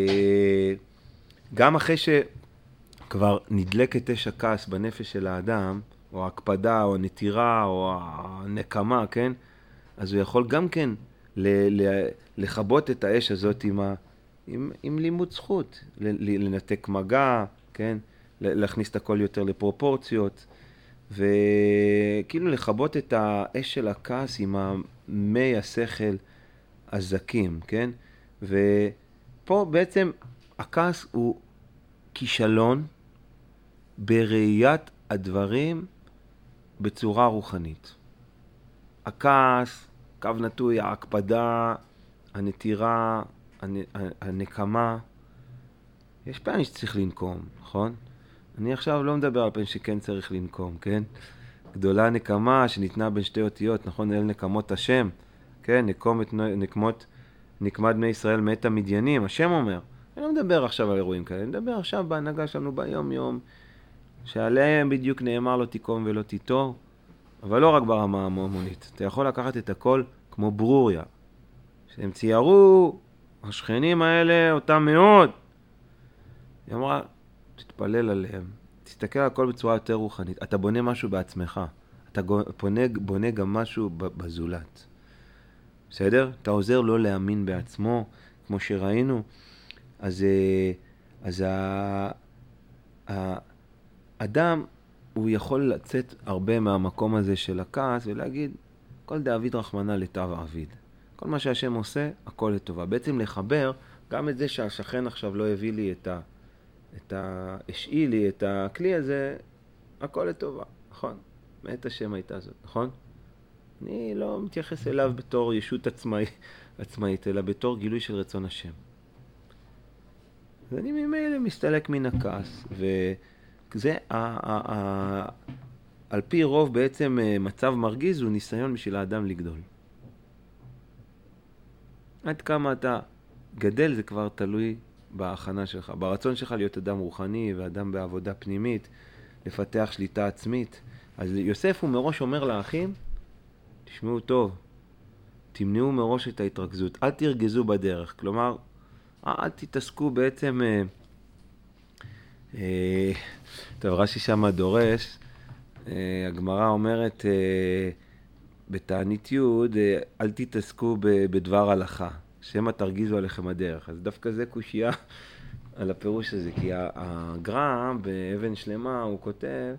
גם אחרי שכבר נדלקת אש הכעס בנפש של האדם, או ההקפדה, או הנטירה, או הנקמה, כן? אז הוא יכול גם כן ל- ל- לחבות את האש הזאת עם, ה- עם, עם לימוד זכות, ל- לנתק מגע, כן? להכניס את הכל יותר לפרופורציות, וכאילו לחבות את האש של הכעס עם מי השכל הזקים, כן? ופה בעצם הכעס הוא כישלון בראיית הדברים בצורה רוחנית. הכעס, קו נטוי, ההקפדה, הנטירה, הנקמה, יש פעמים שצריך לנקום, נכון? אני עכשיו לא מדבר על פעמים שכן צריך לנקום, כן? גדולה נקמה שניתנה בין שתי אותיות, נכון? אל נקמות השם, כן? נקום את נקמות, נקמת בני ישראל מאת המדיינים, השם אומר. אני לא מדבר עכשיו על אירועים כאלה, אני מדבר עכשיו בהנהגה שלנו ביום יום, שעליהם בדיוק נאמר לו תיקום ולא תיטור, אבל לא רק ברמה המונית. אתה יכול לקחת את הכל כמו ברוריה, שהם ציירו, השכנים האלה, אותם מאוד. היא אמרה, תתפלל עליהם, תסתכל על הכל בצורה יותר רוחנית, אתה בונה משהו בעצמך, אתה בונה, בונה גם משהו בזולת. בסדר? אתה עוזר לא להאמין בעצמו, כמו שראינו. אז, אז האדם, הוא יכול לצאת הרבה מהמקום הזה של הכעס ולהגיד, כל דאביד רחמנא לטב עביד. כל מה שהשם עושה, הכל לטובה. בעצם לחבר גם את זה שהשכן עכשיו לא הביא לי את ה... את ה... השאי לי את הכלי הזה, הכל לטובה, נכון? מאת השם הייתה זאת, נכון? אני לא מתייחס אליו בתור ישות עצמאי, עצמאית, אלא בתור גילוי של רצון השם. ואני ממילא מסתלק מן הכעס, וזה, ה, ה, ה, על פי רוב בעצם מצב מרגיז הוא ניסיון בשביל האדם לגדול. עד כמה אתה גדל זה כבר תלוי בהכנה שלך, ברצון שלך להיות אדם רוחני ואדם בעבודה פנימית, לפתח שליטה עצמית. אז יוסף הוא מראש אומר לאחים, תשמעו טוב, תמנעו מראש את ההתרכזות, אל תרגזו בדרך, כלומר, אל תתעסקו בעצם, אה, אה, טוב, רש"י שם דורש, אה, הגמרא אומרת אה, בתענית י' אה, אל תתעסקו ב, בדבר הלכה, שמא תרגיזו עליכם הדרך. אז דווקא זה קושיה על הפירוש הזה, כי הגר"א באבן שלמה הוא כותב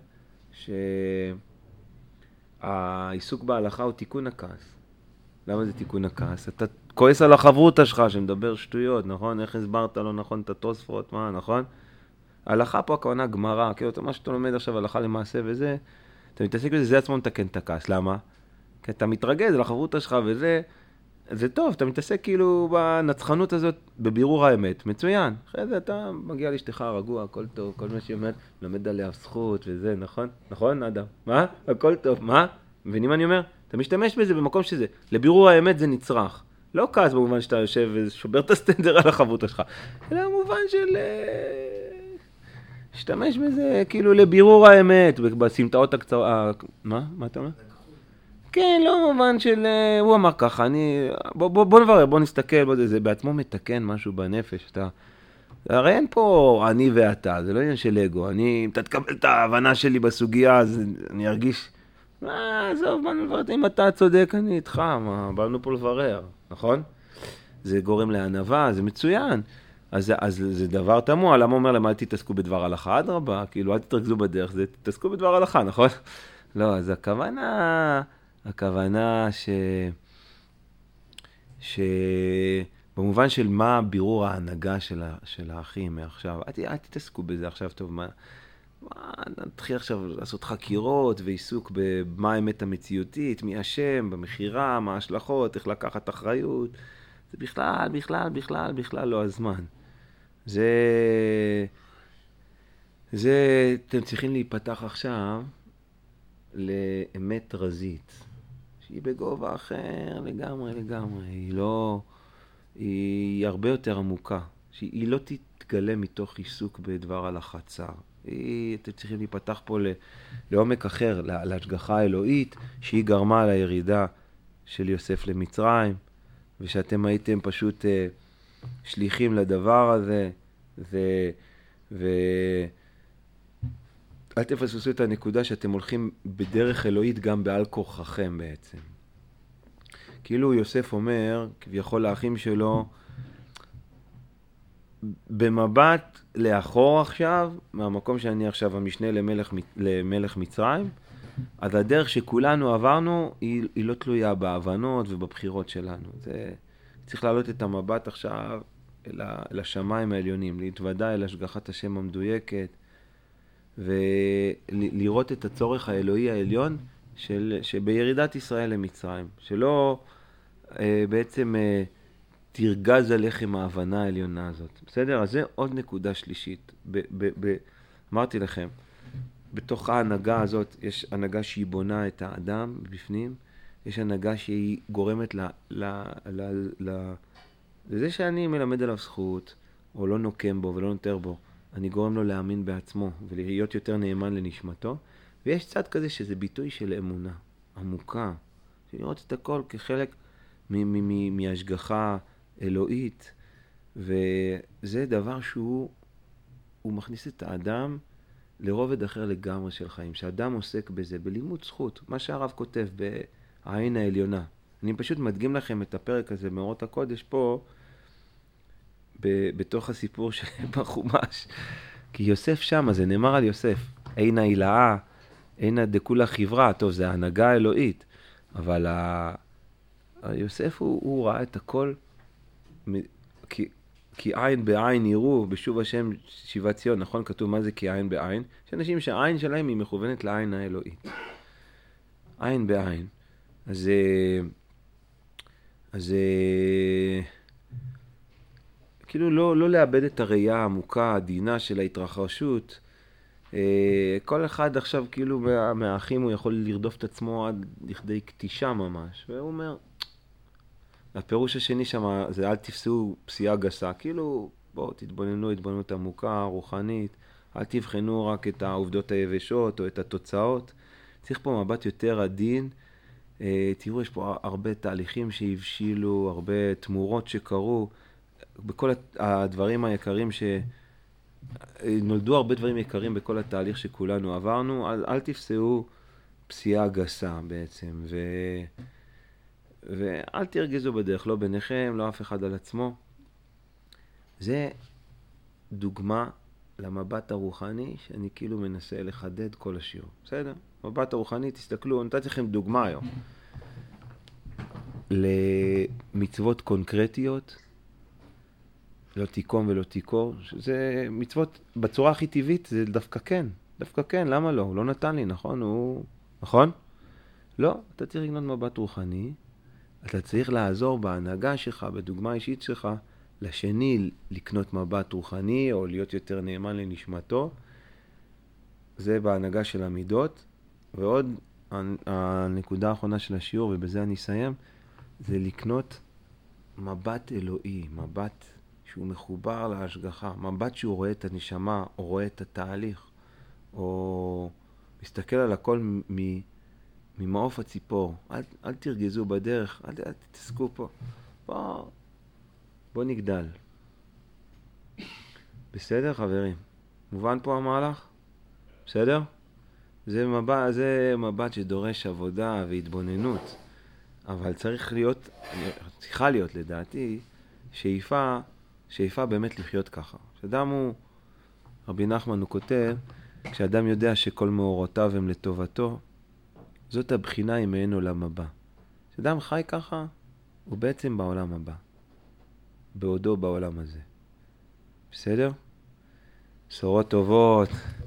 שהעיסוק בהלכה הוא תיקון הכעס. למה זה תיקון הכעס? אתה כועס על החברותה שלך שמדבר שטויות, נכון? איך הסברת לא נכון את התוספות, מה, נכון? הלכה פה הכוונה גמרא, כאילו מה שאתה לומד עכשיו הלכה למעשה וזה, אתה מתעסק בזה, זה עצמו מתקן את הכעס, למה? כי אתה מתרגז על החברותה שלך וזה, זה טוב, אתה מתעסק כאילו בנצחנות הזאת, בבירור האמת, מצוין. אחרי זה אתה מגיע לאשתך רגוע, הכל טוב, כל מה שהיא אומרת, למד עליה זכות וזה, נכון? נכון, אדם? מה? הכל טוב, מה? מבינים מה אני אומר? אתה משתמש בזה במקום שזה, לבירור האמת זה נצרך. לא כעס במובן שאתה יושב ושובר את הסטנדר על החברותה שלך, אלא במובן של... השתמש בזה כאילו לבירור האמת, בסמטאות הקצרות... מה? מה אתה אומר? כן, לא במובן של... הוא אמר ככה, אני... בוא, בוא, בוא נברר, בוא נסתכל, בוא, זה בעצמו מתקן משהו בנפש. אתה... הרי אין פה אני ואתה, זה לא עניין של אגו. אני... אם אתה תקבל את ההבנה שלי בסוגיה, אז אני ארגיש... מה, עזוב, מה נברר, אם אתה צודק, אני איתך, מה, באנו פה לברר, נכון? זה גורם לענווה, זה מצוין. אז, אז זה דבר תמוה, למה אומר להם, אל תתעסקו בדבר הלכה, אדרבה, כאילו, אל תתרכזו בדרך, זה תתעסקו בדבר הלכה, נכון? לא, אז הכוונה, הכוונה ש... ש... במובן של מה בירור ההנהגה של, ה... של האחים מעכשיו, אל, אל תתעסקו בזה עכשיו, טוב, מה... מה, נתחיל עכשיו לעשות חקירות ועיסוק במה האמת המציאותית, מי אשם, במחירה, מה ההשלכות, איך לקחת אחריות, זה בכלל, בכלל, בכלל, בכלל לא הזמן. זה, זה, אתם צריכים להיפתח עכשיו לאמת רזית, שהיא בגובה אחר לגמרי, לגמרי. היא לא, היא הרבה יותר עמוקה, שהיא לא תתגלה מתוך עיסוק בדבר הלכה צר. היא, אתם צריכים להיפתח פה לעומק אחר, להשגחה האלוהית, שהיא גרמה לירידה של יוסף למצרים, ושאתם הייתם פשוט אה, שליחים לדבר הזה, ו... ו... אל תפספסו את הנקודה שאתם הולכים בדרך אלוהית גם בעל כורחכם בעצם. כאילו יוסף אומר, כביכול לאחים שלו, במבט לאחור עכשיו, מהמקום שאני עכשיו המשנה למלך, למלך מצרים, אז הדרך שכולנו עברנו היא, היא לא תלויה בהבנות ובבחירות שלנו. זה, צריך להעלות את המבט עכשיו אל, ה, אל השמיים העליונים, להתוודע אל השגחת השם המדויקת, ולראות את הצורך האלוהי העליון של, שבירידת ישראל למצרים, שלא אה, בעצם אה, תרגז עליכם ההבנה העליונה הזאת. בסדר? אז זה עוד נקודה שלישית. ב, ב, ב, אמרתי לכם, בתוך ההנהגה הזאת יש הנהגה שהיא בונה את האדם בפנים, יש הנהגה שהיא גורמת ל, ל, ל, ל, לזה שאני מלמד עליו זכות, או לא נוקם בו ולא נותר בו, אני גורם לו להאמין בעצמו ולהיות יותר נאמן לנשמתו, ויש צד כזה שזה ביטוי של אמונה עמוקה, לראות את הכל כחלק מ- מ- מ- מהשגחה אלוהית, וזה דבר שהוא הוא מכניס את האדם לרובד אחר לגמרי של חיים, שאדם עוסק בזה, בלימוד זכות, מה שהרב כותב בעין העליונה. אני פשוט מדגים לכם את הפרק הזה מאורות הקודש פה, ב- בתוך הסיפור שבחומש, כי יוסף שם, זה נאמר על יוסף, אין ההילאה, אין דכולה חברה, טוב, זה ההנהגה האלוהית, אבל ה... יוסף הוא, הוא ראה את הכל, כי, כי עין בעין יראו, בשוב השם שיבת ציון, נכון? כתוב מה זה כי עין בעין? יש אנשים שהעין שלהם היא מכוונת לעין האלוהית. עין בעין. אז, אז כאילו לא, לא לאבד את הראייה העמוקה, העדינה של ההתרחשות. כל אחד עכשיו כאילו מהאחים הוא יכול לרדוף את עצמו עד לכדי כתישה ממש. והוא אומר, הפירוש השני שם זה אל תפסו פסיעה גסה. כאילו בואו תתבוננו התבוננות עמוקה, רוחנית. אל תבחנו רק את העובדות היבשות או את התוצאות. צריך פה מבט יותר עדין. תראו, יש פה הרבה תהליכים שהבשילו, הרבה תמורות שקרו. בכל הדברים היקרים ש... נולדו הרבה דברים יקרים בכל התהליך שכולנו עברנו, אז אל תפסעו פסיעה גסה בעצם, ו... ואל תרגזו בדרך, לא ביניכם, לא אף אחד על עצמו. זה דוגמה למבט הרוחני שאני כאילו מנסה לחדד כל השיעור. בסדר? מבט הרוחני, תסתכלו, נתתי לכם דוגמה היום. למצוות קונקרטיות, לא תיקום ולא תיקור, שזה מצוות בצורה הכי טבעית, זה דווקא כן, דווקא כן, למה לא? הוא לא נתן לי, נכון? הוא... נכון? לא, אתה צריך לקנות מבט רוחני, אתה צריך לעזור בהנהגה שלך, בדוגמה האישית שלך, לשני לקנות מבט רוחני, או להיות יותר נאמן לנשמתו, זה בהנהגה של המידות, ועוד הנקודה האחרונה של השיעור, ובזה אני אסיים, זה לקנות מבט אלוהי, מבט שהוא מחובר להשגחה, מבט שהוא רואה את הנשמה, או רואה את התהליך, או מסתכל על הכל מ... ממעוף הציפור. אל, אל תרגזו בדרך, אל, אל תתעסקו פה. בוא, בוא נגדל. בסדר, חברים? מובן פה המהלך? בסדר? זה מבט, זה מבט שדורש עבודה והתבוננות. אבל צריך להיות, צריכה להיות לדעתי, שאיפה, שאיפה באמת לחיות ככה. כשאדם הוא, רבי נחמן הוא כותב, כשאדם יודע שכל מאורותיו הם לטובתו, זאת הבחינה היא מעין עולם הבא. כשאדם חי ככה, הוא בעצם בעולם הבא. בעודו בעולם הזה. בסדר? בשורות טובות.